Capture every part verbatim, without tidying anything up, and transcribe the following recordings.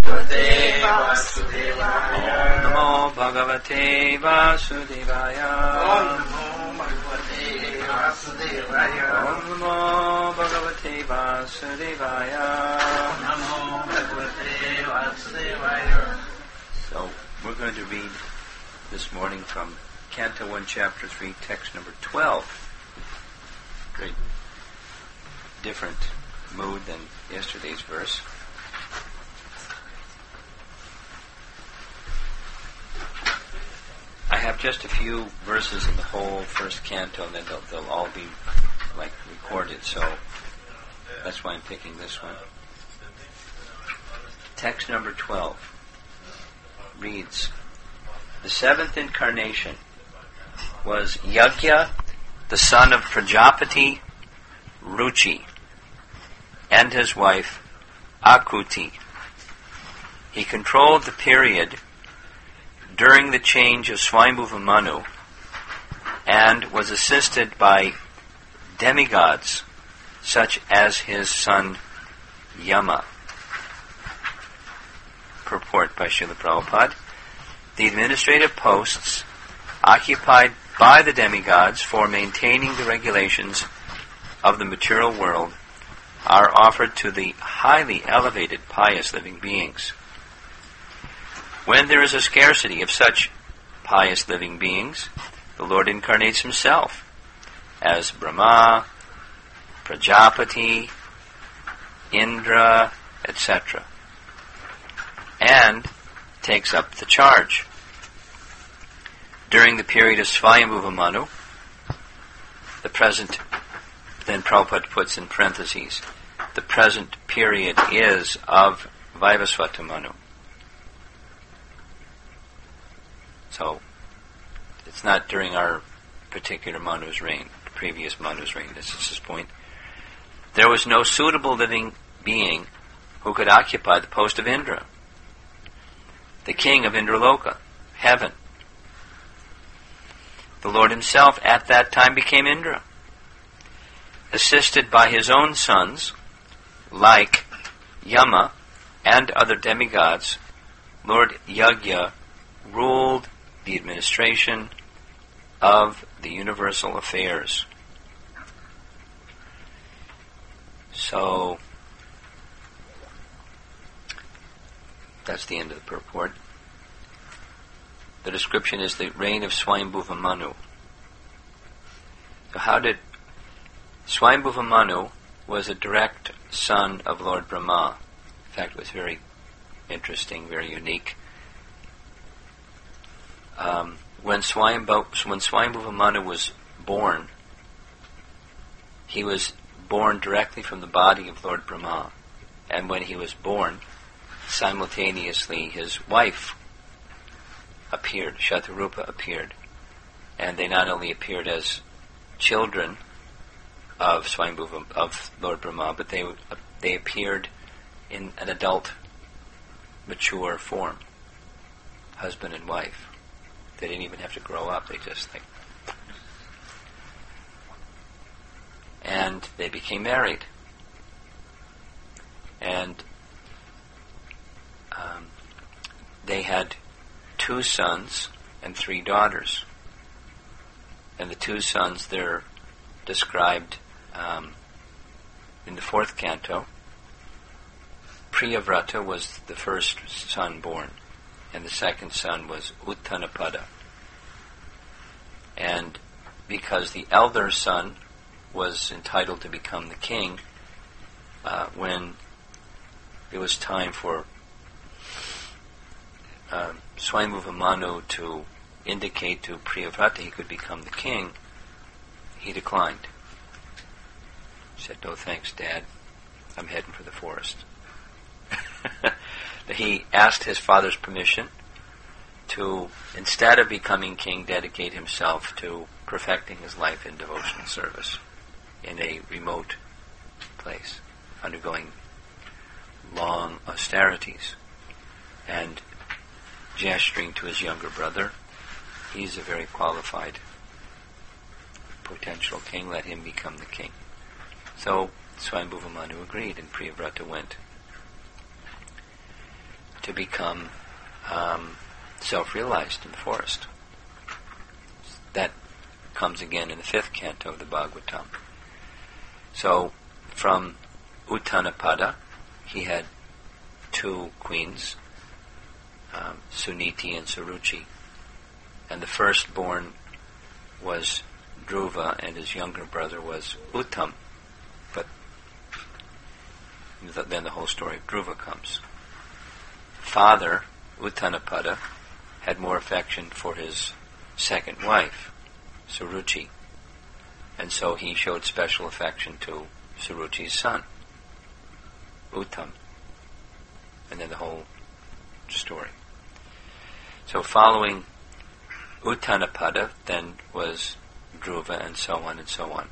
Namo Bhagavate Vasudevaya. Om Namo Bhagavate Vasudevaya. Om Namo Bhagavate Vasudevaya. Om Namo Bhagavate Vasudevaya. So we're going to read this morning from Canto one, Chapter three, text number twelve. Great different mood than yesterday's verse. I have just a few verses in the whole first canto, and then they'll, they'll all be like recorded, so that's why I'm picking this one. Text number twelve reads, the seventh incarnation was Yajna, the son of Prajapati Ruchi, and his wife Akuti. He controlled the period during the change of Swayambhuva Manu and was assisted by demigods such as his son Yama. Purport by Srila Prabhupada. The administrative posts occupied by the demigods for maintaining the regulations of the material world are offered to the highly elevated pious living beings. When there is a scarcity of such pious living beings, the Lord incarnates himself as Brahma, Prajapati, Indra, et cetera, and takes up the charge. During the period of Swayambhuva Manu, the present, then Prabhupada puts in parentheses, the present period is of Vaivasvata Manu. So, it's not during our particular Manu's reign, the previous Manu's reign, this is his point. There was no suitable living being who could occupy the post of Indra, the king of Indraloka, heaven. The Lord himself at that time became Indra. Assisted by his own sons, like Yama and other demigods, Lord Yajna ruled the administration of the universal affairs. So, that's the end of the purport. The description is the reign of Swayambhuva Manu. So how did... Swayambhuva Manu was a direct son of Lord Brahma. In fact, it was very interesting, very unique. Um, when, Swayambhu, when Swayambhuva Manu was born, he was born directly from the body of Lord Brahma. And when he was born, simultaneously his wife appeared, Shatarupa appeared. And they not only appeared as children of Swayambhuva, of Lord Brahma, but they they appeared in an adult, mature form, husband and wife. They didn't even have to grow up, they just like... And they became married. And um, they had two sons and three daughters. And the two sons, they're described um, in the fourth canto. Priyavrata was the first son born, and the second son was Uttanapada. And because the elder son was entitled to become the king, uh, when it was time for uh, Swayambhuva Manu to indicate to Priyavrata he could become the king, he declined. He said, "No thanks, Dad. I'm heading for the forest." He asked his father's permission to, instead of becoming king, dedicate himself to perfecting his life in devotional service in a remote place, undergoing long austerities, and gesturing to his younger brother, he's a very qualified potential king, let him become the king. So Swayambhuva Manu agreed, and Priyavrata went. to become um, self-realized in the forest. That comes again in the fifth canto of the Bhagavatam. So, from Uttanapada, he had two queens, um, Suniti and Suruchi. And the firstborn was Dhruva, and his younger brother was Uttam. But th- then the whole story of Dhruva comes. Father, Uttanapada, had more affection for his second wife, Suruchi. And so he showed special affection to Suruchi's son, Uttam. And then the whole story. So following Uttanapada then was Dhruva, and so on and so on.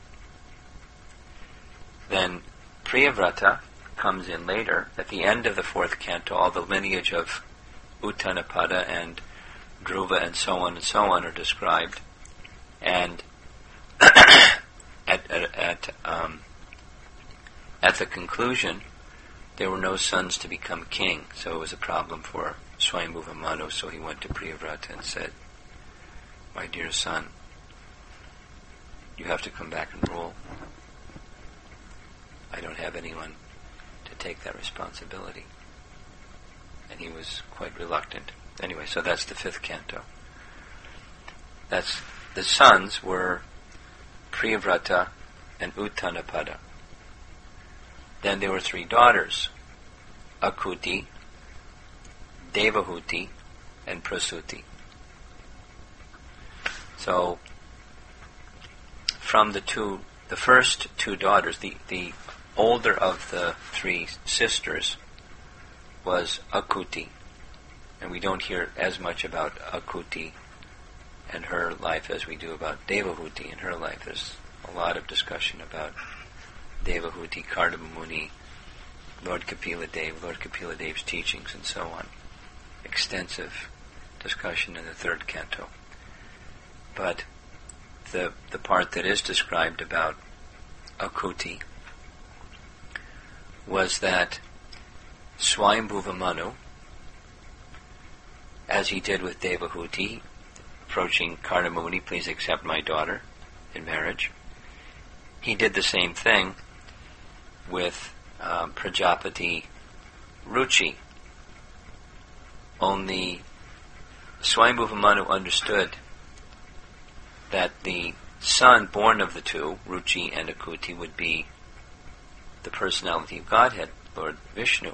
Then Priyavrata comes in later. At the end of the fourth canto, all the lineage of Uttanapada and Dhruva and so on and so on are described. And at at at, um, at the conclusion, there were no sons to become king, so it was a problem for Swayambhuva Manu. So he went to Priyavrata and said, "My dear son, you have to come back and rule. I don't have anyone to take that responsibility." And he was quite reluctant. Anyway, so that's the fifth canto. That's the sons were Priyavrata and Uttanapada. Then there were three daughters, Akuti, Devahuti, and Prasuti. So, from the two, the first two daughters, the, the older of the three sisters was Akuti. And we don't hear as much about Akuti and her life as we do about Devahuti and her life. There's a lot of discussion about Devahuti, Kardama Muni, Lord Kapila Dev, Lord Kapila Dev's teachings, and so on. Extensive discussion in the third canto. But the the part that is described about Akuti was that Swayambhuva Manu, as he did with Devahuti, approaching Kardama Muni, "Please accept my daughter in marriage," he did the same thing with um, Prajapati Ruchi. Only Swayambhuva Manu understood that the son born of the two, Ruchi and Akuti, would be the personality of Godhead, Lord Vishnu.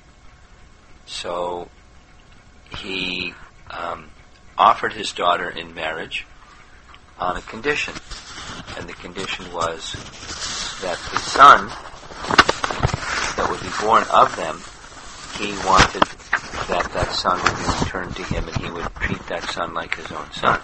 So he um, offered his daughter in marriage on a condition. And the condition was that the son that would be born of them, he wanted that that son would be returned to him, and he would treat that son like his own son.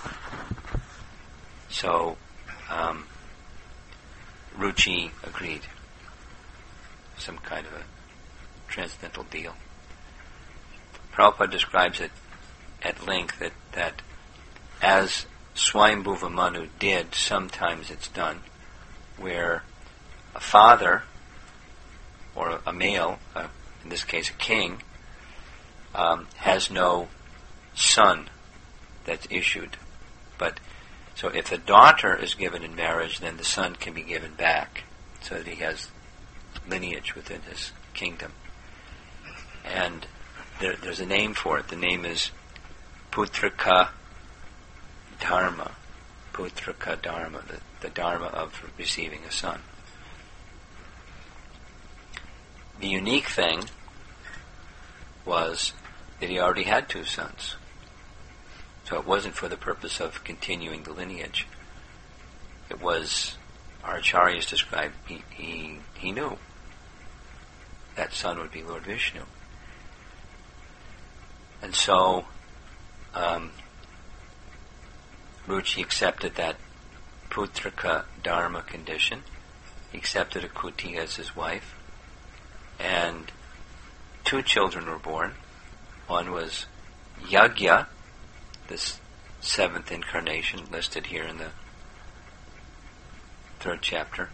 So, um, Ruchi agreed. Some kind of a transcendental deal. Prabhupada describes it at length that, that as Swayambhuva Manu did, sometimes it's done, where a father, or a male, uh, in this case a king, um, has no son that's issued. But so if a daughter is given in marriage, then the son can be given back, so that he has lineage within his kingdom. And there, there's a name for it. The name is Putraka Dharma. Putraka Dharma, the, the Dharma of receiving a son. The unique thing was that he already had two sons. So it wasn't for the purpose of continuing the lineage. It was, our acharyas described, he, he, he knew that son would be Lord Vishnu. And so um, Ruchi accepted that Putraka Dharma condition. He accepted Akuti as his wife. And two children were born. One was Yagya, this seventh incarnation listed here in the third chapter.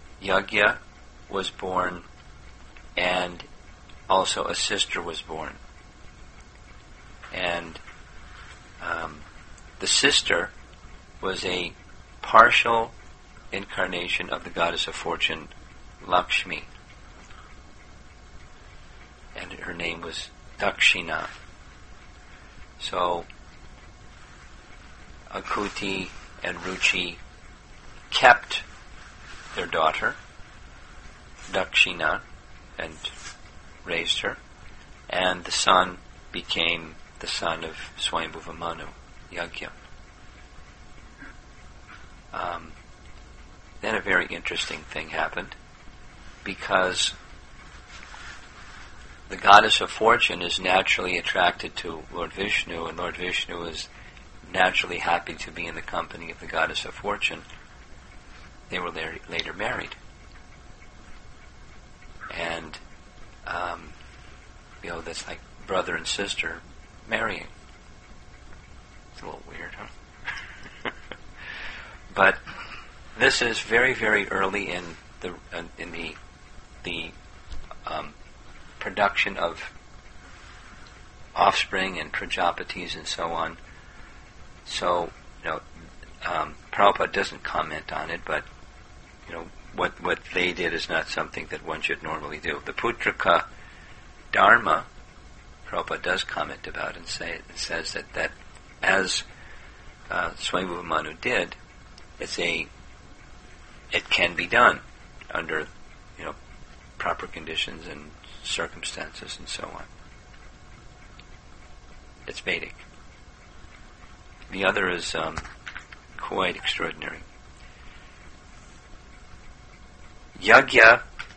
Yagya was born, and also a sister was born. And um, the sister was a partial incarnation of the goddess of fortune, Lakshmi. And her name was Dakshina. So, Akuti and Ruchi kept their daughter, Dakshina, and raised her, and the son became the son of Swayambhuva Manu, Yagya. Um, then a very interesting thing happened, because the goddess of fortune is naturally attracted to Lord Vishnu, and Lord Vishnu is naturally happy to be in the company of the goddess of fortune. They were later, later married. And, um, you know, that's like brother and sister marrying. It's a little weird, huh? But this is very, very early in the in the the um, production of offspring and Prajapatis and so on. So, you know, um, Prabhupada doesn't comment on it, but, you know, what what they did is not something that one should normally do. The Putraka Dharma, Prabhupada does comment about and say it says that, that as uh, Swayambhuva Manu did, it's a it can be done under, you know, proper conditions and circumstances and so on. It's Vedic. The other is um, quite extraordinary. Yagya,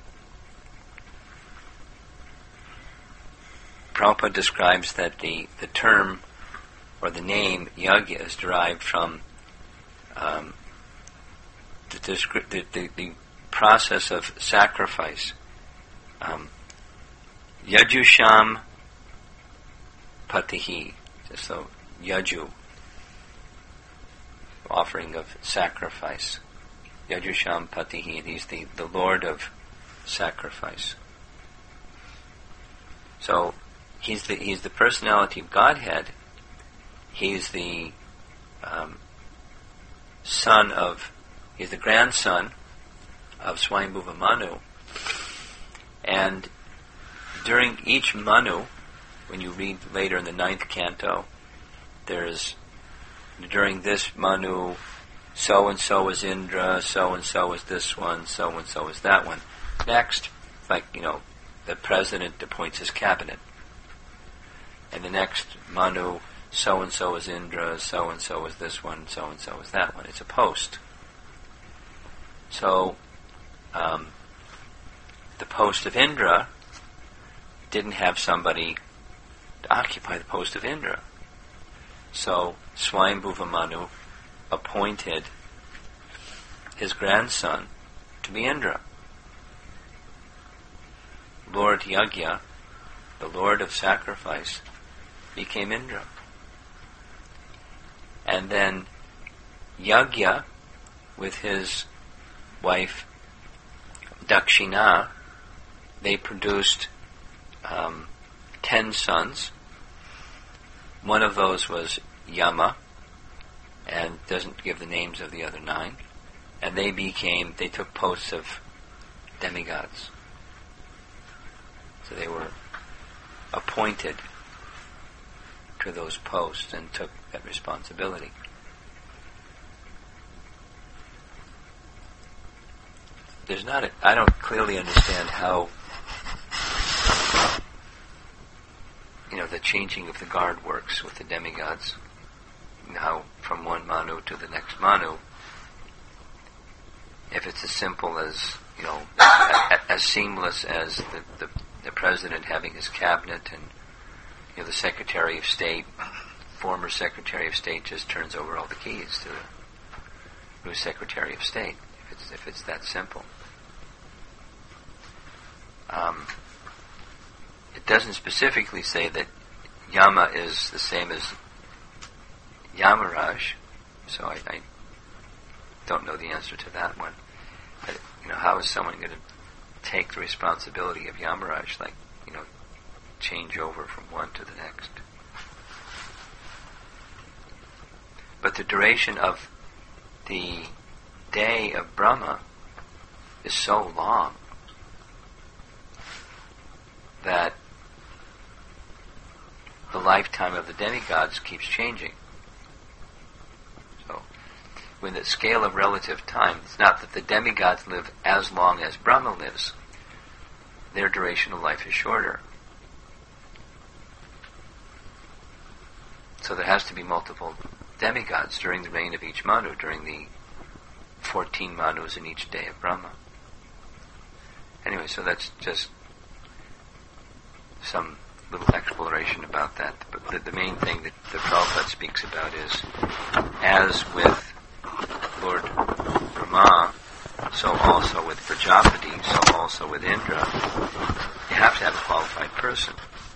Prabhupada describes that the, the term or the name Yagya is derived from um, the, descri- the, the, the process of sacrifice. Um, Yajusham Patihi, so Yaju, offering of sacrifice. Yajusham Patihi, he's the, the Lord of sacrifice. So he's the he's the personality of Godhead. He's the um, son of, he's the grandson of Swayambhuva Manu. And during each Manu, when you read later in the ninth canto, there's, during this Manu, so-and-so is Indra, so-and-so is this one, so-and-so is that one. Next, like, you know, the president appoints his cabinet. And the next Manu, so-and-so is Indra, so-and-so is this one, so-and-so is that one. It's a post. So, um, the post of Indra didn't have somebody to occupy the post of Indra. So, Swayambhuva Manu appointed his grandson to be Indra. Lord Yagya, the Lord of sacrifice, became Indra. And then Yagya, with his wife Dakshina, they produced um, ten sons. One of those was Yama, and doesn't give the names of the other nine. And they became, they took posts of demigods. So they were appointed to those posts and took that responsibility. There's not a, I don't clearly understand how, you know, the changing of the guard works with the demigods. How from one Manu to the next Manu, if it's as simple as, you know, a, as seamless as the, the, the president having his cabinet and, you know, the Secretary of State, former Secretary of State just turns over all the keys to the new Secretary of State, if it's, if it's that simple. Um, it doesn't specifically say that Yama is the same as Yamaraj, so I, I don't know the answer to that one. But, you know, how is someone going to take the responsibility of Yamaraj, like, you know, change over from one to the next? But the duration of the day of Brahma is so long that the lifetime of the demigods keeps changing. So, when the scale of relative time, it's not that the demigods live as long as Brahma lives. Their duration of life is shorter. So there has to be multiple demigods during the reign of each Manu, during the fourteen Manus in each day of Brahma. Anyway, so that's just some little exploration about that. But the, the main thing that the Prabhupada speaks about is, as with Lord Brahma, so also with Prajapati, so also with Indra, you have to have a qualified person.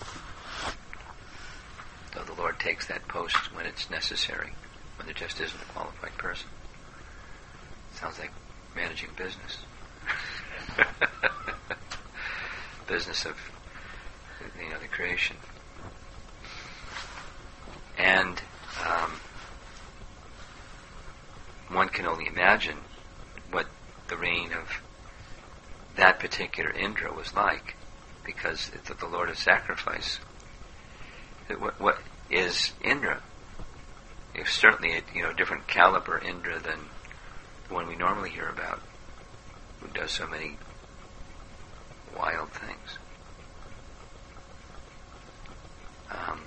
So the Lord takes that post when it's necessary, when there just isn't a qualified person. Sounds like managing business. Business of, you know, the creation. And um, one can only imagine what the reign of that particular Indra was like, because it's the Lord of Sacrifice. What, what is Indra? It's certainly a you know different caliber Indra than the one we normally hear about, who does so many wild things. Um,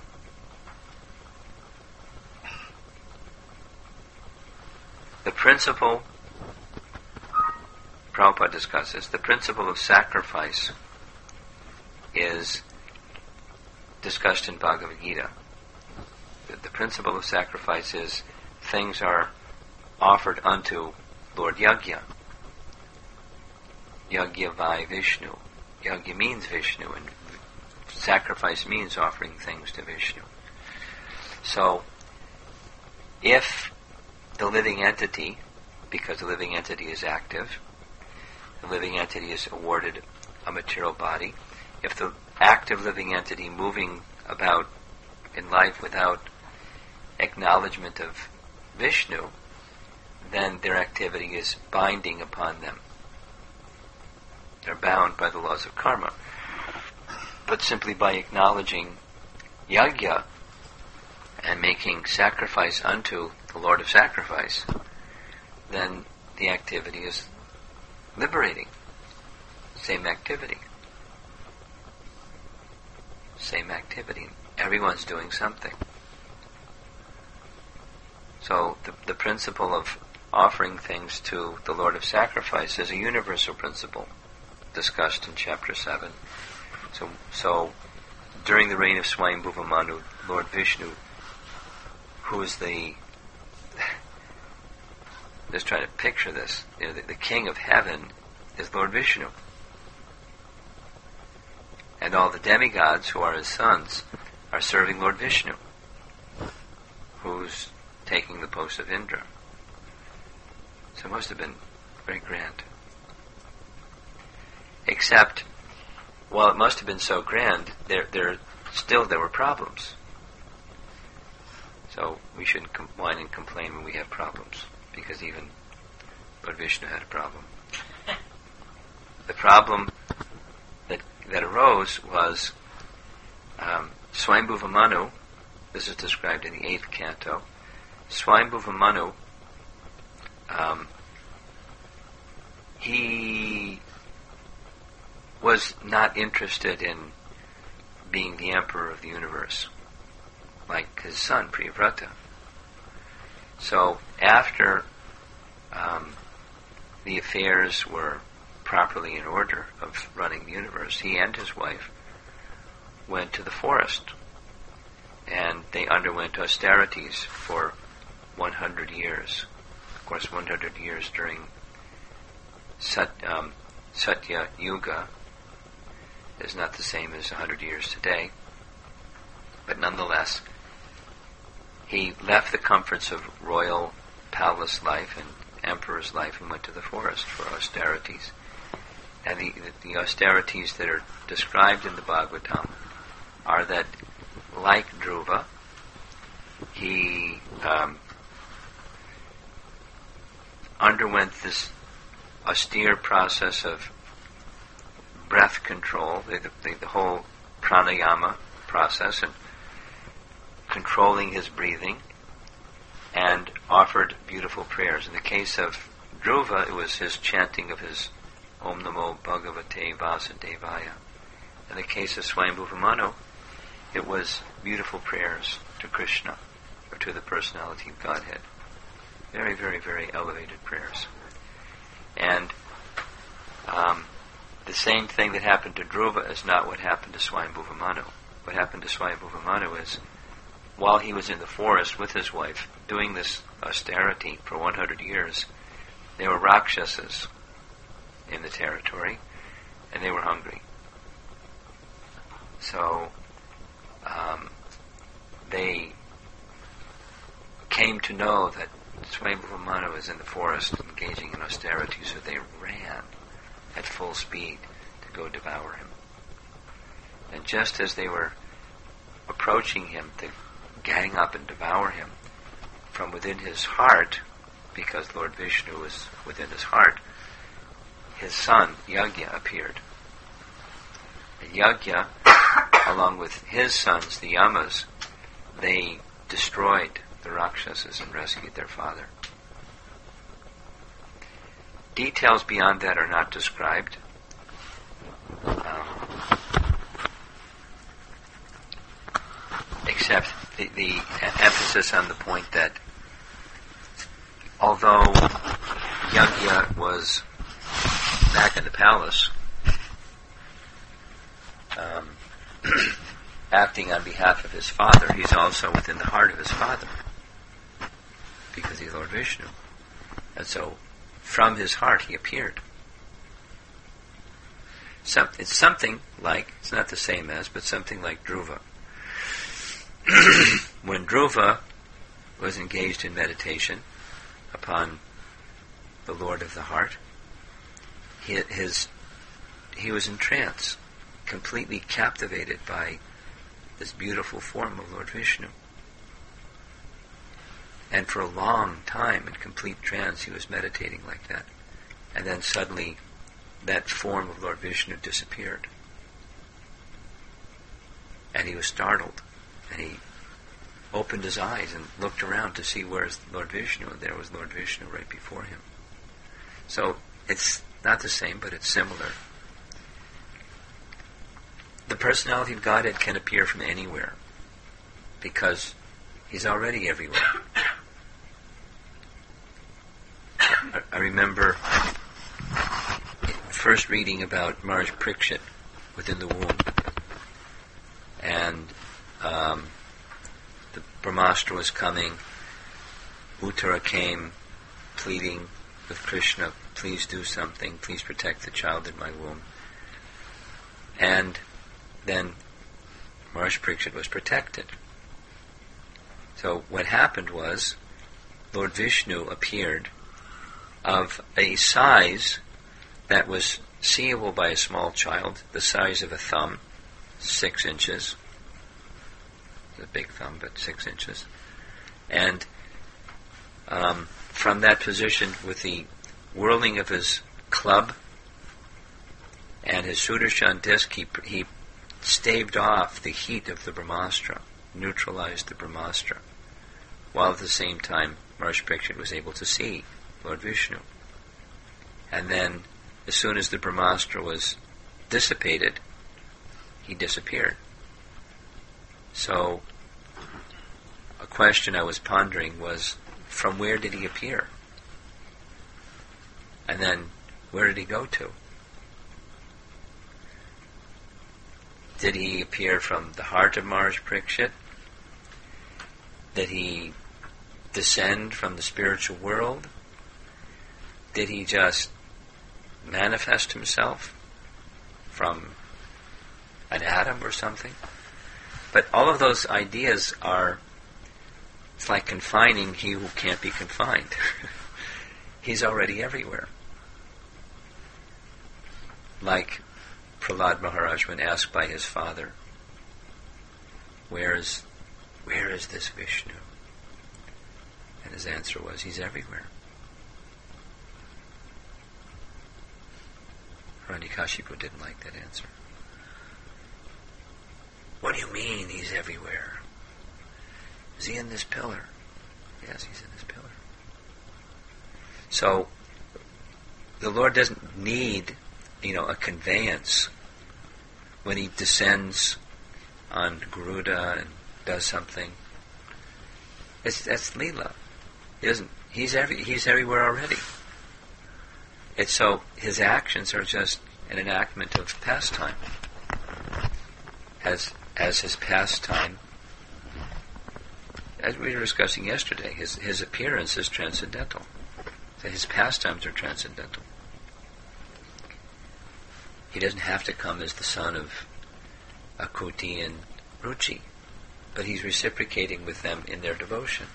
the principle, Prabhupada discusses, the principle of sacrifice is discussed in Bhagavad Gita. The, the principle of sacrifice is things are offered unto Lord Yagya. Yagya vai Vishnu. Yagya means Vishnu, and sacrifice means offering things to Vishnu. So, if the living entity, because the living entity is active, the living entity is awarded a material body, if the active living entity moving about in life without acknowledgement of Vishnu, then their activity is binding upon them. They're bound by the laws of karma. But simply by acknowledging Yagya and making sacrifice unto the Lord of Sacrifice, then the activity is liberating. Same activity. Same activity. Everyone's doing something. So the, the principle of offering things to the Lord of Sacrifice is a universal principle discussed in chapter seven. So, so during the reign of Swayambhuva Manu, Lord Vishnu, who is the, just trying to picture this, you know, the, the king of heaven is Lord Vishnu. And all the demigods who are his sons are serving Lord Vishnu, who's taking the post of Indra. So it must have been very grand. Except, while it must have been so grand, there, there still there were problems. So we shouldn't com- whine and complain when we have problems, because even Lord Vishnu had a problem. The problem that that arose was um, Swayambhuva Manu. This is described in the eighth canto. Swayambhuva Manu, um, he was not interested in being the emperor of the universe, like his son, Priyavrata. So after um, the affairs were properly in order of running the universe, he and his wife went to the forest, and they underwent austerities for one hundred years. Of course, one hundred years during Sat, um, Satya Yuga is not the same as one hundred years today, but nonetheless, he left the comforts of royal palace life and emperor's life and went to the forest for austerities. And the, the austerities that are described in the Bhagavatam are that, like Dhruva, he um, underwent this austere process of breath control, the, the, the whole pranayama process, and controlling his breathing, and offered beautiful prayers. In the case of Dhruva, it was his chanting of his Om Namo Bhagavate Vasudevaya. In the case of Swayambhuva Manu, it was beautiful prayers to Krishna, or to the personality of Godhead. Very, very, very elevated prayers. And um, the same thing that happened to Dhruva is not what happened to Swayambhuva Manu. What happened to Swayambhuva Manu is, while he was in the forest with his wife, doing this austerity for one hundred years, there were Rakshasas in the territory, and they were hungry. So, um, they came to know that Swayambhuva Manu was in the forest engaging in austerity, so they ran at full speed to go devour him. And just as they were approaching him to gang up and devour him, from within his heart, because Lord Vishnu was within his heart, his son, Yagya, appeared. And Yagya, along with his sons, the Yamas, they destroyed the Rakshasas and rescued their father. Details beyond that are not described. Um, except the, the emphasis on the point that although Yagya was back in the palace, um, acting on behalf of his father, he's also within the heart of his father, because he's Lord Vishnu. And so, from his heart he appeared. Some, it's something like, it's not the same as, but something like Dhruva. When Dhruva was engaged in meditation upon the Lord of the Heart, he, his, he was in trance, completely captivated by this beautiful form of Lord Vishnu. And for a long time, in complete trance, he was meditating like that. And then suddenly, that form of Lord Vishnu disappeared. And he was startled. And he opened his eyes and looked around to see where's Lord Vishnu, and there was Lord Vishnu right before him. So, it's not the same, but it's similar. The personality of Godhead can appear from anywhere, because he's already everywhere. I, I remember first reading about Maharaj Parikshit within the womb, and um, the Brahmastra was coming. Uttara came pleading with Krishna, please do something, please protect the child in my womb. And then Maharaj Parikshit was protected. So what happened was, Lord Vishnu appeared of a size that was seeable by a small child, the size of a thumb, six inches. A big thumb, but six inches. And um, from that position, with the whirling of his club and his Sudarshan disc, he, he staved off the heat of the Brahmastra, neutralized the Brahmastra, while at the same time Maharaj Parikshit was able to see Lord Vishnu. And then, as soon as the Brahmastra was dissipated, he disappeared. So, a question I was pondering was, from where did he appear? And then, where did he go to? Did he appear from the heart of Maharaj Parikshit? Did he descend from the spiritual world? Did he just manifest himself from an atom or something? But all of those ideas are, it's like confining he who can't be confined. He's already everywhere. Like Prahlad Maharaj, when asked by his father, where is, where is this Vishnu? And his answer was, he's everywhere. Hiranyakashipu didn't like that answer. What do you mean he's everywhere? Is he in this pillar? Yes, he's in this pillar. So, the Lord doesn't need, you know, a conveyance when he descends on Garuda and does something. It's, that's Leela. He doesn't, he's, every, he's everywhere already. It's so his actions are just an enactment of pastime. As, as his pastime, as we were discussing yesterday, his, his appearance is transcendental. So his pastimes are transcendental. He doesn't have to come as the son of Akuti and Ruchi, but he's reciprocating with them in their devotion.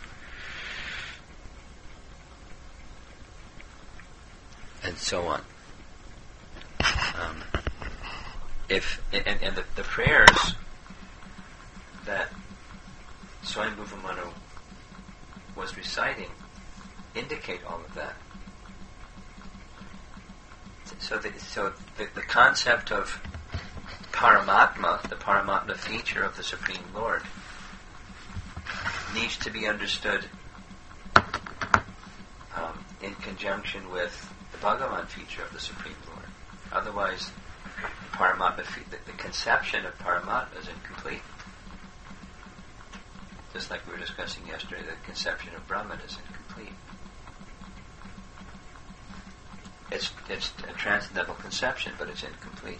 And so on. Um, if and, and the, the prayers that Swayambhuva Manu was reciting indicate all of that. So, the, so the, the concept of Paramatma, the Paramatma feature of the Supreme Lord, needs to be understood um, in conjunction with the Bhagavan feature of the Supreme Lord. Otherwise, the Paramatma, fe- the, the conception of Paramatma is incomplete. Just like we were discussing yesterday, the conception of Brahman is incomplete. It's it's a transcendental conception, but it's incomplete.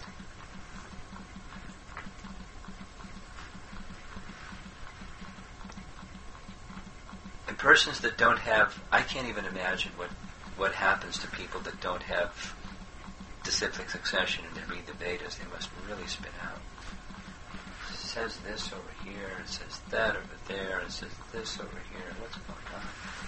And persons that don't have, I can't even imagine what, what happens to people that don't have disciplic succession and they read the Vedas. They must really spin out. It says this over here, it says that over there, it says this over here. What's going on?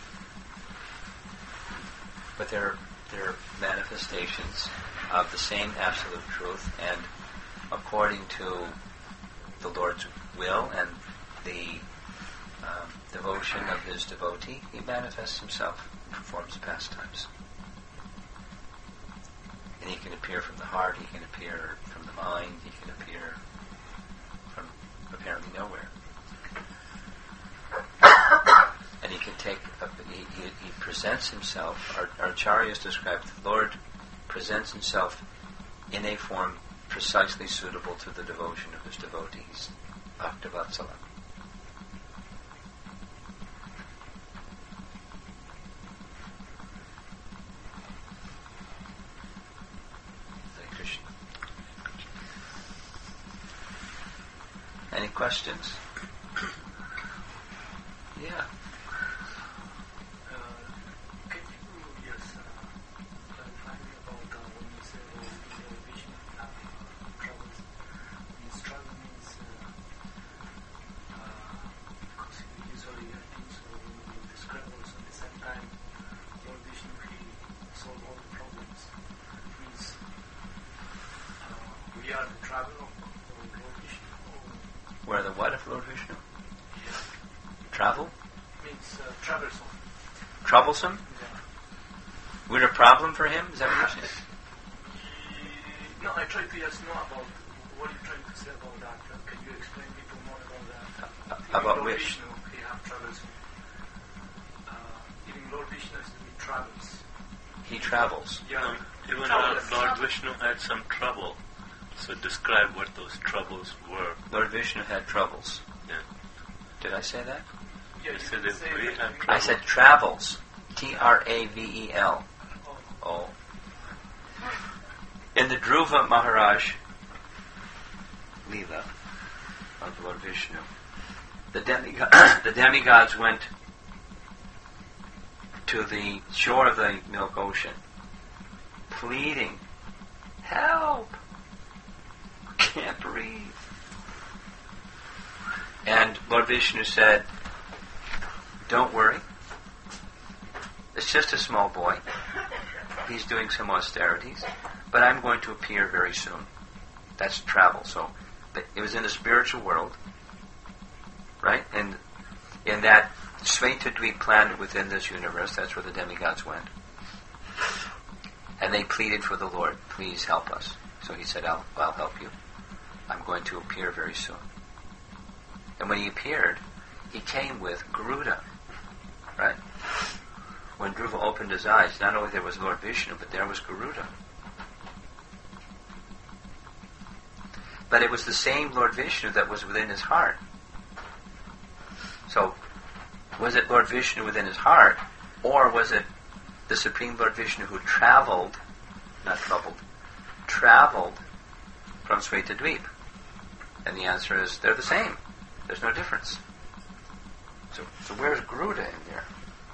But they're they're manifestations of the same absolute truth, and according to the Lord's will and the um, devotion of his devotee, he manifests himself and performs pastimes. And he can appear from the heart, he can appear from the mind, he can appear from apparently nowhere. And he can take, a, he, he, he presents himself, our, our acharyas described, the Lord presents himself in a form precisely suitable to the devotion of his devotees, Bhaktavatsala. Hare Krishna. Any questions? Yeah. Where the what of Lord Vishnu? Yeah. Travel? Means uh, troublesome. Troublesome? Yeah. We're a problem for him? Is that what you're saying? No, I tried to just know about what you're trying to say about that. Uh, can you explain a little more about that? Uh, about Lord which? Vishnu, he have troublesome. Uh, even Lord Vishnu he travels. He travels. Yeah. Um, even Travels. Lord, Lord Vishnu had some trouble. So describe what those troubles were. Lord Vishnu had troubles. Yeah. Did I say that? Yeah, You you said can if say we that have we- trouble. I said travels. T R A V E L. Oh, Oh. In the Dhruva Maharaj Leela of Lord Vishnu, the, demigod, the demigods went to the shore of the Milk Ocean, pleading, "Help! Can't breathe." And Lord Vishnu said, "Don't worry. It's just a small boy. He's doing some austerities, but I'm going to appear very soon." That's travel. So but it was in the spiritual world, right? And in that Svetadweep planet within this universe, that's where the demigods went. And And they pleaded for the Lord, please help us. So he said, I'll, I'll help you. I'm going to appear very soon. And when he appeared, he came with Garuda, right? When Dhruva opened his eyes, not only there was Lord Vishnu, but there was Garuda. But it was the same Lord Vishnu that was within his heart. So, was it Lord Vishnu within his heart, or was it the Supreme Lord Vishnu who traveled, not troubled, traveled from Svetadweep? And the answer is, they're the same. There's no difference. So, so where's Garuda in there?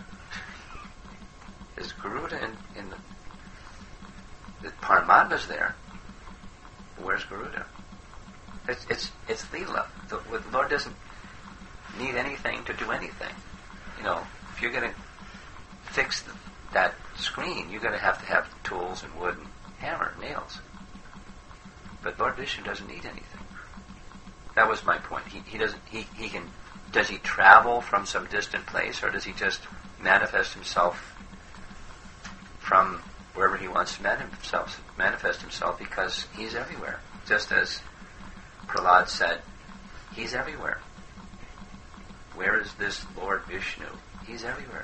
Is Garuda in, in the... the Paramatma's there. Where's Garuda? It's it's it's Leela. The, the Lord doesn't need anything to do anything. You know, if you're going to fix the, that screen, you're going to have to have tools and wood and hammer, nails. But Lord Vishnu doesn't need anything. That was my point. He he doesn't he, he can does he travel from some distant place, or does he just manifest himself from wherever he wants to manifest himself, manifest himself because he's everywhere. Just as Prahlad said, he's everywhere. Where is this Lord Vishnu? He's everywhere.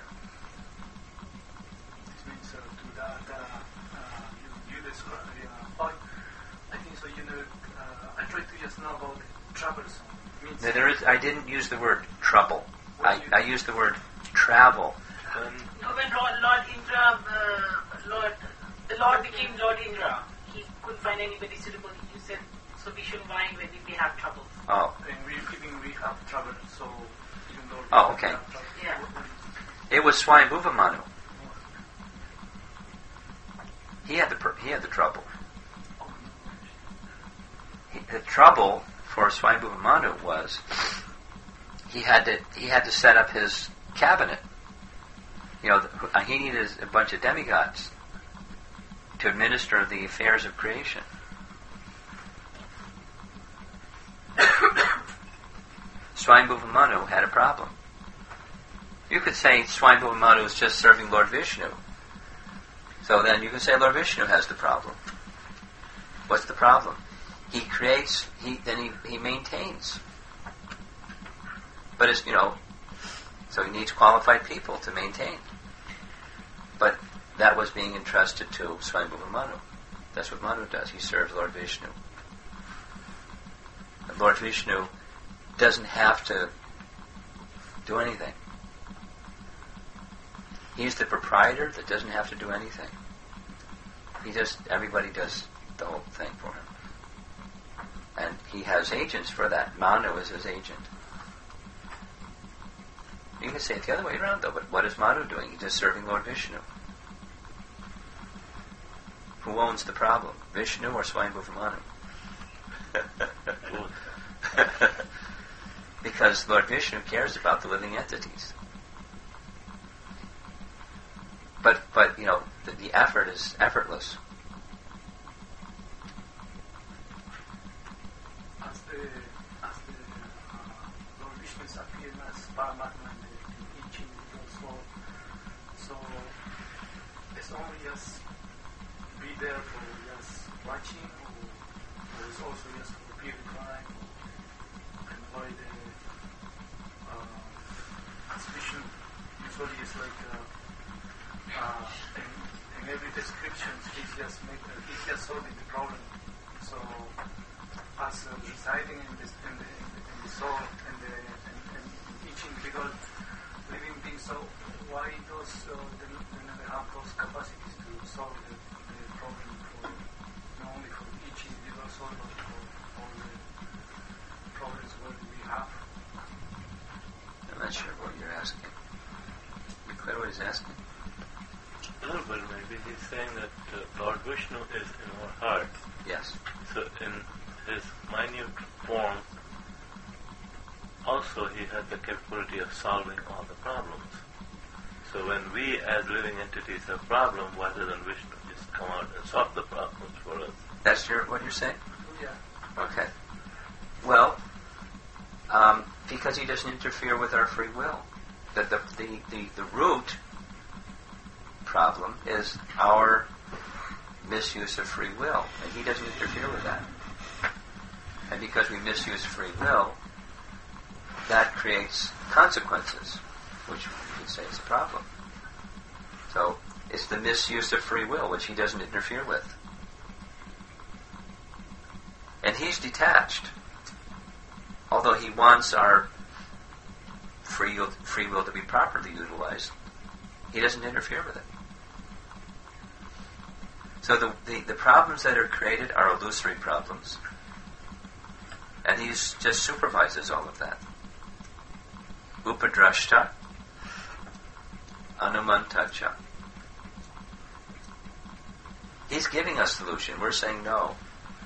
This means uh, to that uh, uh, you, you describe uh, point. I think so. You know, uh, I tried to just know about troublesome. Means Now, there is. I didn't use the word trouble. I, I used the word travel. Um, No, when Lord, Lord Indra, uh, Lord, the Lord became Lord Indra, he couldn't find anybody suitable. You said, so we shouldn't mind when we have trouble. Oh, and we even we have trouble. So even though we Oh, have okay. trouble, Yeah. what- what- it was Swayambhuva Manu. He had the pr- he had the trouble. He, the trouble for Swayambhuva Manu was he had to he had to set up his cabinet. You know, the, he needed a bunch of demigods to administer the affairs of creation. Swayambhuva Manu had a problem. You could say Swayambhuva Manu is just serving Lord Vishnu. So then you can say Lord Vishnu has the problem. What's the problem? He creates, he then he, he maintains. But it's, you know, so he needs qualified people to maintain. But that was being entrusted to Swayambhuva Manu. That's what Manu does. He serves Lord Vishnu. And Lord Vishnu doesn't have to do anything. He's the proprietor that doesn't have to do anything. He just, everybody does the whole thing for him. And he has agents for that. Manu is his agent. You can say it the other way around, though, but what is Manu doing? He's just serving Lord Vishnu. Who owns the problem? Vishnu or Swayambhuva Manu? Because Lord Vishnu cares about the living entities. But, but you know, the, the effort is effortless. As the as the uh, Lord Vishnu is appearing as Paramatma in, the, in each individual soul, so it's only just be there for just watching, or, or it's also just for purifying, or and why the uh, as Vishnu usually is like uh, uh, in, in every description he's just make, uh, he's just solving the problem. So as uh, residing in, this, in, the, in, the, in the soul, in, the, in, in each individual living being, so why does uh, they, they never have those capacities to solve the, the problem for not only for each individual soul, but for all the problems where we have? I'm not sure what you're asking. You clear what he's asking? a little bit maybe. He's saying that uh, Lord Vishnu is in our hearts. Yes. So in his minute form, also he has the capability of solving all the problems. So when we as living entities have problems, why doesn't Vishnu just come out and solve the problems for us? That's your what you're saying? Yeah. Okay. Well, um, because he doesn't interfere with our free will. The, the, the, the, the root problem is our misuse of free will, and he doesn't interfere with that. And because we misuse free will, that creates consequences, which we could say is a problem. So it's the misuse of free will, which he doesn't interfere with. And he's detached. Although he wants our free will, free will to be properly utilized, he doesn't interfere with it. So the, the, the problems that are created are illusory problems. And he just supervises all of that. Upadrashta, anumantacha. He's giving us solution. We're saying no.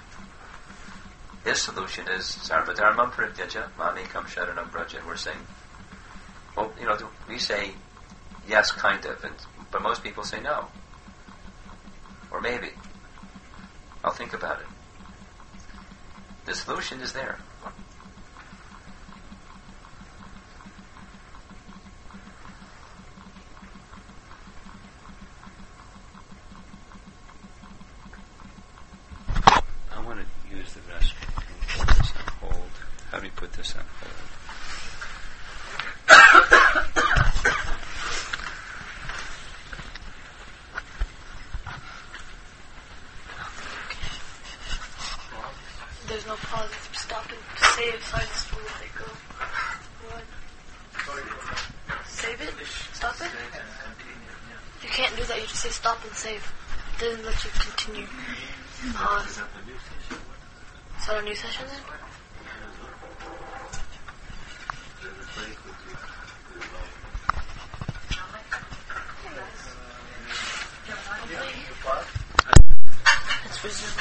His solution is sarvadharmam parityaja mamekam sharanam braja. We're saying, well, you know, we say yes, kind of, and, but most people say no. Or maybe. I'll think about it. The solution is there. I want to use the restroom. Put this on hold. How do we put this on hold? There's no pause. It's stopping to save, so I just will let it go. What? Save it? Stop it? You can't do that. You just say stop and save. It doesn't let you continue. Pause. Start a new session then? Let's resume.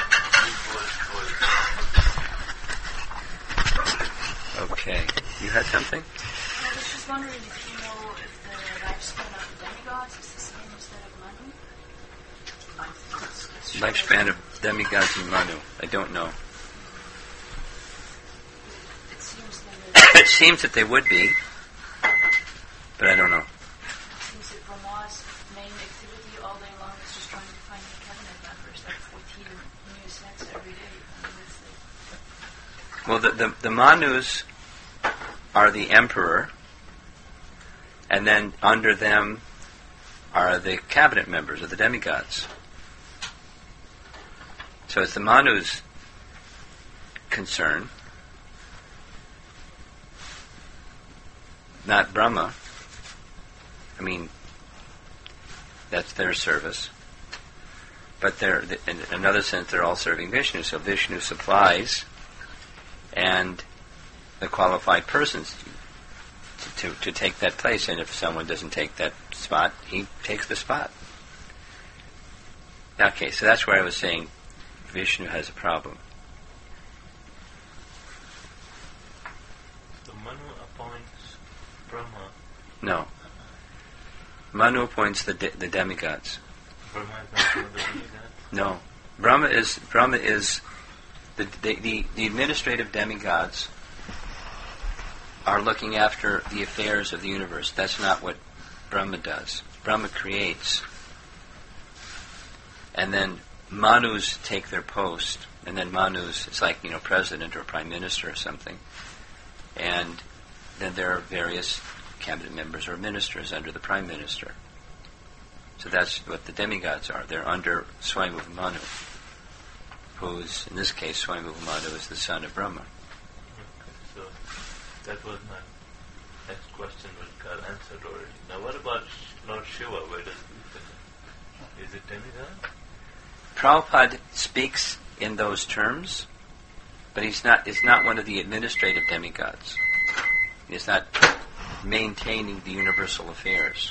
Okay. You had something? I was just wondering if you know if the lifespan of the demigods is the same instead of Manu? Lifespan of demigods and Manu. I don't know. It seems that It seems that they would be, but I don't know. It seems that Brahma's main activity all day long is just trying to find new cabinet members, like fourteen new sets every day. I mean, it's like Well, the, the, the Manus are the emperor, and then under them are the cabinet members of the demigods. So it's the Manu's concern, not Brahma. I mean, that's their service. But they're, in another sense, they're all serving Vishnu. So Vishnu supplies, and the qualified persons to, to, to take that place. And if someone doesn't take that spot, he takes the spot. Okay, so that's where I was saying Vishnu has a problem. So Manu appoints Brahma. No. Manu appoints the de- the demigods. Brahma is not one of the demigods? No. Brahma is Brahma is the the, the the administrative demigods are looking after the affairs of the universe. That's not what Brahma does. Brahma creates, and then Manus take their post, and then Manus, it's like, you know, president or prime minister or something, and then there are various cabinet members or ministers under the prime minister. So that's what the demigods are. They're under Swayambhuva Manu, who's, in this case, Swayambhuva Manu is the son of Brahma. Okay, so that was my next question, which got answered already. Now what about Lord Shiva? Where does he fit in? Is it demigod? Prabhupada speaks in those terms, but he's not is not one of the administrative demigods. He's not maintaining the universal affairs.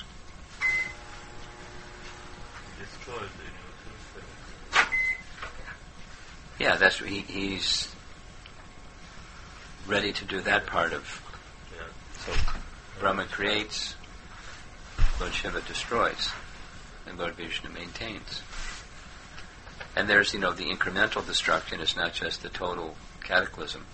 He destroys the universal affairs. Yeah, that's he, he's ready to do that part of. Yeah. So Brahma creates, Lord Shiva destroys, and Lord Vishnu maintains. And there's, you know, the incremental destruction is not just the total cataclysm.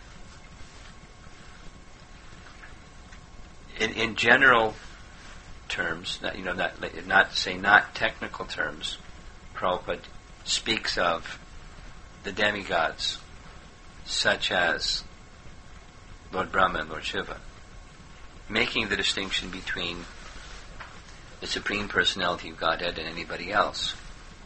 In, in general terms, not, you know, not, not say not technical terms, Prabhupada speaks of the demigods, such as Lord Brahma and Lord Shiva, making the distinction between the Supreme Personality of Godhead and anybody else.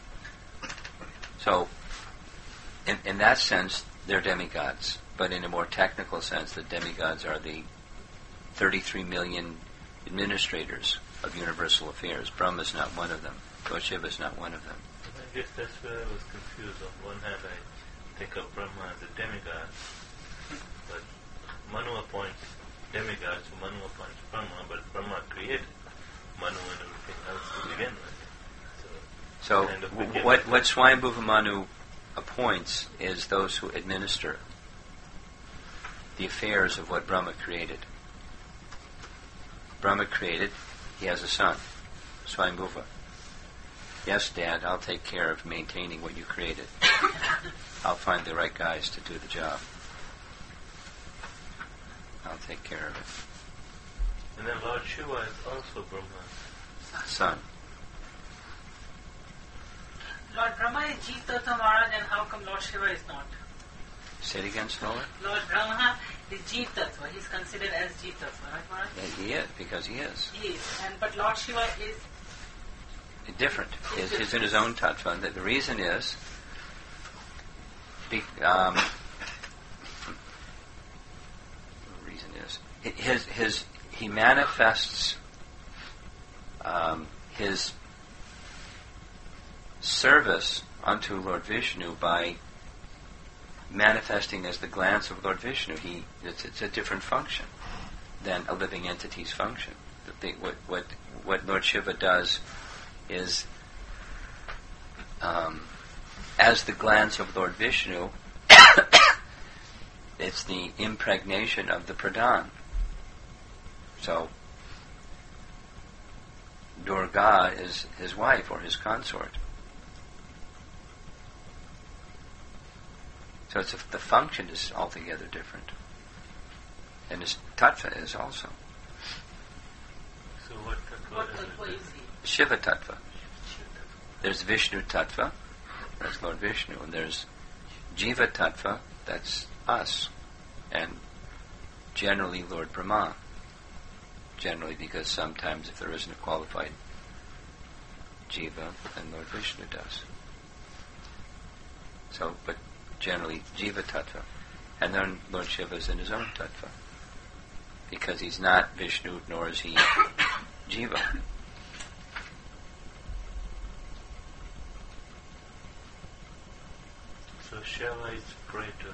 So, in, in that sense, they're demigods. But in a more technical sense, the demigods are the thirty-three million administrators of universal affairs. Brahma is not one of them. Lord Shiva is not one of them. I guess that's where I was confused. On one hand, I think of Brahma as a demigod, but Manu appoints demigods, so Manu appoints Brahma, but Brahma created Manu and everything else to begin with. So, So kind of w- begin what, with what Swayambhuva Manu appoints is those who administer the affairs of what Brahma created. Brahma created, he has a son, Swayambhuva. Yes, Dad, I'll take care of maintaining what you created. I'll find the right guys to do the job. I'll take care of it. And then Lord Shiva is also Brahma's Son. Lord Brahma is Jeev Tattva Maharaj, and how come Lord Shiva is not? Say it again slower. Lord Brahma is Jeev Tattva. He's considered as Jeev Tattva, right, Maharaj? Yeah, he is, because he is. He is. And, but Lord Shiva is... Different. He's, he's in his own tattva. And the, the reason is, be, um, the reason is, his, his, he manifests um, his service unto Lord Vishnu by manifesting as the glance of Lord Vishnu. He, it's, it's a different function than a living entity's function. The, the, what, what, what Lord Shiva does is, um, as the glance of Lord Vishnu, it's the impregnation of the Pradhan. So, Durga is his wife or his consort. So it's a, the function is altogether different. And his tattva is also. So what tattva What is Tattva it? is he? Shiva tattva. There's Vishnu tattva, that's Lord Vishnu, and there's Jiva tattva, that's us, and generally Lord Brahma. Generally, because sometimes if there isn't a qualified Jiva, then Lord Vishnu does. So, but generally Jiva tattva. And then Lord Shiva is in his own tattva. Because he's not Vishnu, nor is he Jiva. So Shiva is pray to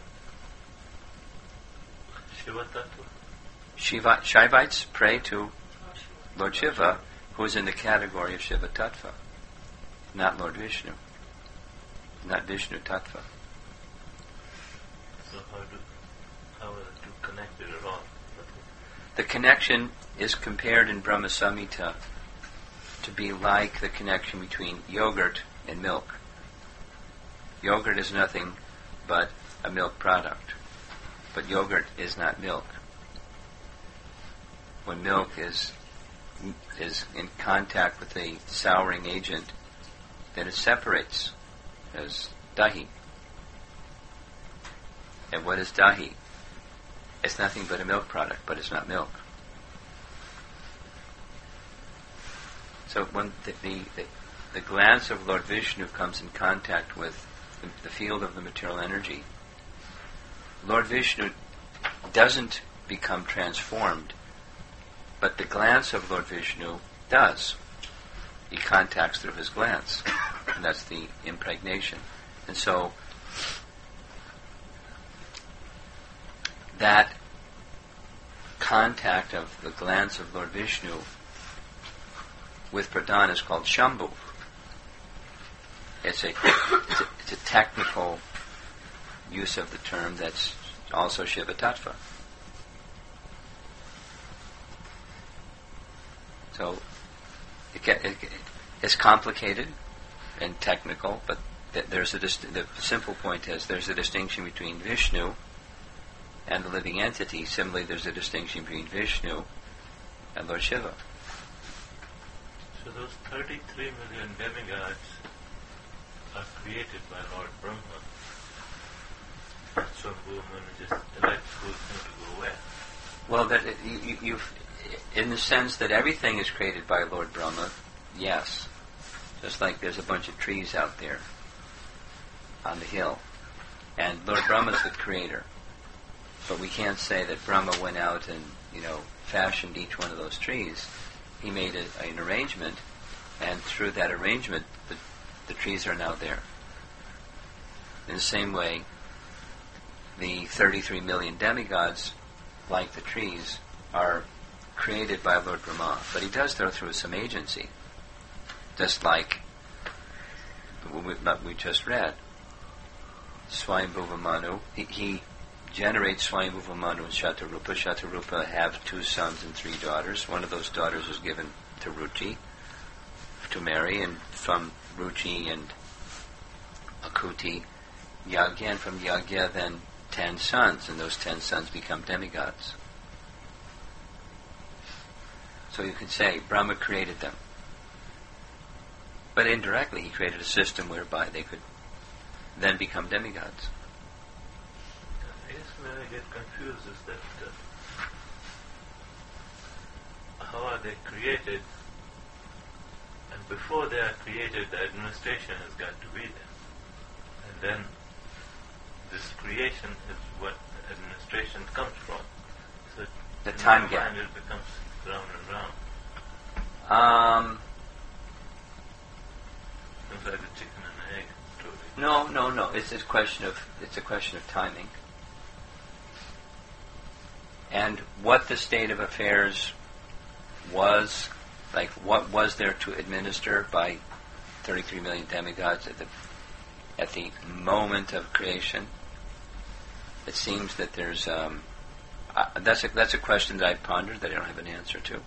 Shiva Tattva? Shiva, Shaivites pray to Lord Shiva, who is in the category of Shiva Tattva, not Lord Vishnu, not Vishnu Tattva. So how do how are the two connected at all? The connection is compared in Brahma Samhita to be like the connection between yogurt and milk. Yogurt is nothing but a milk product, but yogurt is not milk. When milk is is in contact with a souring agent, then it separates as dahi. And what is dahi? It's nothing but a milk product, but it's not milk. So when the, the, the, the glance of Lord Vishnu comes in contact with the, the field of the material energy, Lord Vishnu doesn't become transformed, but the glance of Lord Vishnu does. He contacts through his glance, and that's the impregnation. And so that contact of the glance of Lord Vishnu with Pradhan is called Shambhu. It's a, it's a, it's a technical use of the term that's also Shiva Tattva. So it get, it, it's complicated and technical, but th- there's a dist- the simple point is there's a distinction between Vishnu and the living entity. Similarly, there's a distinction between Vishnu and Lord Shiva. So those thirty-three million demigods are created by Lord Brahma. So woman just elects who's going to go where. Well, that you, you, you've, in the sense that everything is created by Lord Brahma, yes. Just like there's a bunch of trees out there on the hill, and Lord Brahma is the creator. But we can't say that Brahma went out and, you know, fashioned each one of those trees. He made a, an arrangement, and through that arrangement, the, the trees are now there. In the same way, the thirty-three million demigods, like the trees, are created by Lord Brahma. But he does go through some agency. Just like we, we just read. Swayambhuva Manu, he, he generates Swayambhuva Manu and Shatarupa. Shatarupa have two sons and three daughters. One of those daughters is given to Ruchi to marry, and from Ruchi and Akuti, Yagya, and from Yagya then ten sons, and those ten sons become demigods. So you can say Brahma created them. But indirectly he created a system whereby they could then become demigods. I guess where I get confused is that uh, how are they created, and before they are created the administration has got to be there. And then this creation is what administration comes from. So The in time my gap. mind it becomes round and round. Um, It's like the chicken and the egg story. no, no, no. It's a question of it's a question of timing. And what the state of affairs was, like what was there to administer by thirty-three million demigods at the at the moment of creation. It seems that there's um, uh, that's a that's a question that I've pondered that I don't have an answer to.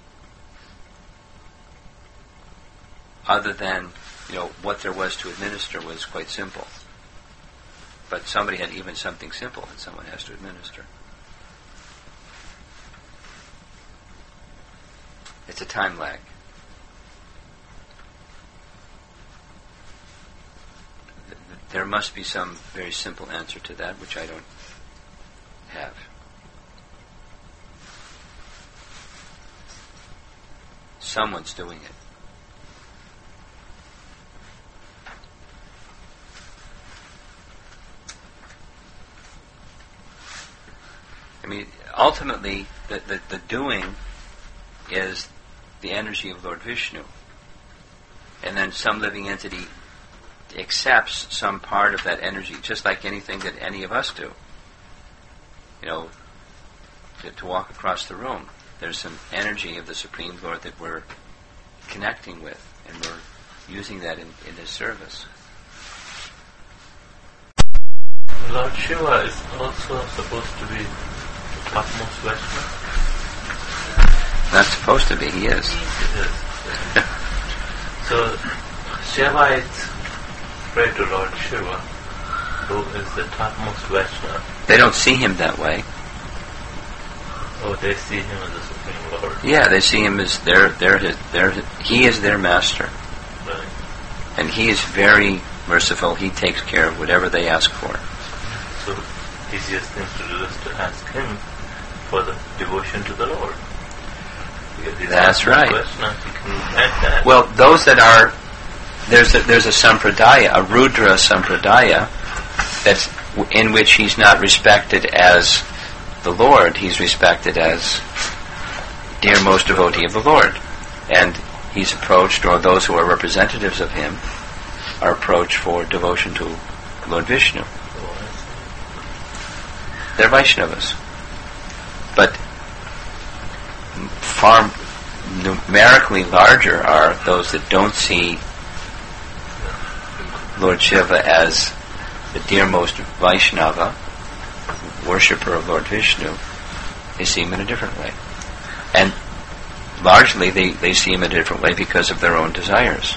Other than, you know, what there was to administer was quite simple. But somebody had even something simple that someone has to administer. It's a time lag. There must be some very simple answer to that, which I don't have. Someone's doing it. I mean, ultimately, the, the, the doing is the energy of Lord Vishnu. And then some living entity accepts some part of that energy, just like anything that any of us do. You know, to, to walk across the room, there's some energy of the Supreme Lord that we're connecting with, and we're using that in, in His service. Lord Shiva is also supposed to be the topmost Vaishnava. Not supposed to be, he is. He is. So, Shivites pray to Lord Shiva, who is the topmost Vaishnava. They don't see him that way. Oh, they see him as the Supreme Lord. Yeah, they see him as their, their, their, he is their master. Right. And he is very merciful. He takes care of whatever they ask for. So, easiest thing to do is to ask him for the devotion to the Lord. That's right. Vaishnava, he can grant that. Well, those that are, there's a, there's a sampradaya, a Rudra sampradaya, that's in which he's not respected as the Lord, he's respected as dear most devotee of the Lord. And he's approached, or those who are representatives of him, are approached for devotion to Lord Vishnu. They're Vaishnavas. But far numerically larger are those that don't see Lord Shiva as the dearmost Vaishnava, worshipper of Lord Vishnu. They see him in a different way. And largely they, they see him in a different way because of their own desires.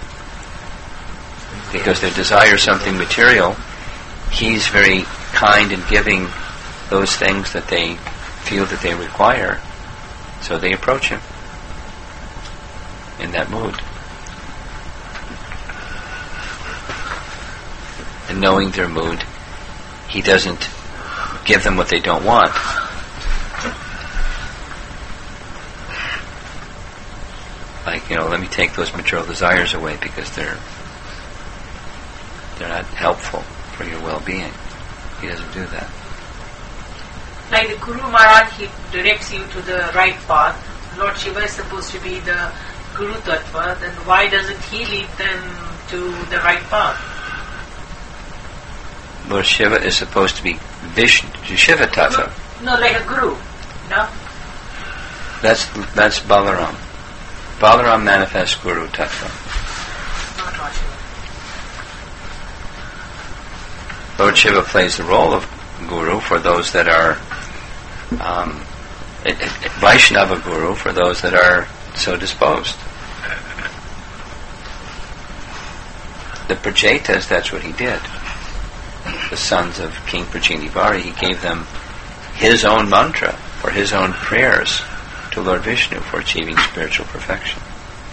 Because they desire something material, he's very kind in giving those things that they feel that they require, so they approach him. in that mood. And knowing their mood, he doesn't give them what they don't want. Like, you know, let me take those material desires away because they're they're not helpful for your well-being. He doesn't do that. Like the Guru Maharaj, he directs you to the right path. Lord Shiva is supposed to be the Guru Tattva, then why doesn't he lead them to the right path? Lord Shiva is supposed to be Vishnu, Shiva Tattva. No, like a Guru, no? That's that's Balaram. Balaram manifests Guru Tattva. Not Lord Shiva. Lord Shiva plays the role of Guru for those that are um, it, it, Vaishnava Guru for those that are so disposed. The Prachetas, that's what he did. The sons of King Prachinivari, he gave them his own mantra or his own prayers to Lord Vishnu for achieving spiritual perfection.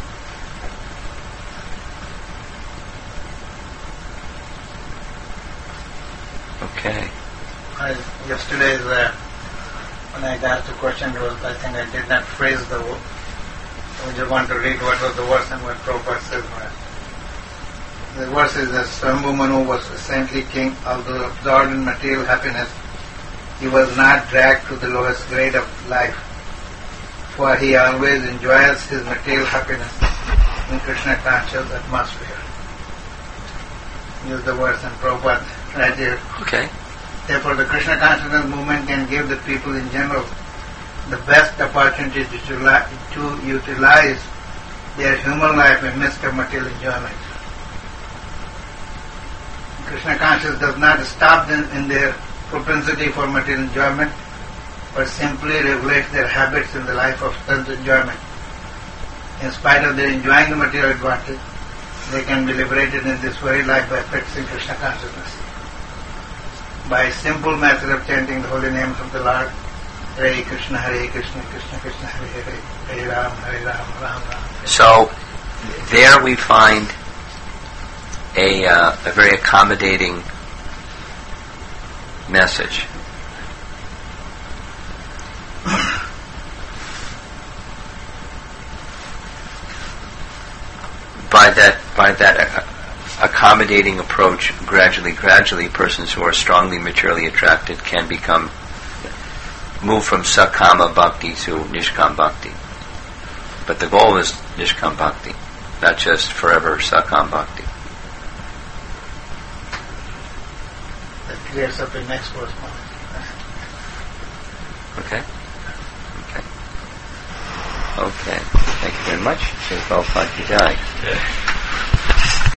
Okay. I, yesterday's uh, when I asked the question, it was, I think I did not phrase the word. I just want to read what was the verse and what Prabhupada says. The verse is that Swambhu Manu was a saintly king, although absorbed in material happiness, he was not dragged to the lowest grade of life, for he always enjoys his material happiness in Krishna conscious atmosphere. Use the verse and Prabhupada right here. Okay. Therefore, the Krishna consciousness movement can give the people in general the best opportunity to utilize, to utilize their human life in midst of material enjoyment. Krishna consciousness does not stop them in their propensity for material enjoyment, but simply regulates their habits in the life of self-enjoyment. In spite of their enjoying the material advantage, they can be liberated in this very life by practicing Krishna consciousness. By a simple method of chanting the holy names of the Lord, Hare Krishna, Hare Krishna, Krishna Krishna, Hare Hare, Hare Ram, Hare Ram, Ram Ram. So, there we find a, uh, a very accommodating message. By that, by that uh, accommodating approach, gradually, gradually, persons who are strongly materially attracted can become, move from Sakama Bhakti to Nishkam Bhakti. But the goal is Nishkam Bhakti, not just forever Sakam Bhakti. That clears up the next verse. Okay? Okay. Okay. Thank you very much. Shri Prabhupada Ki Jai.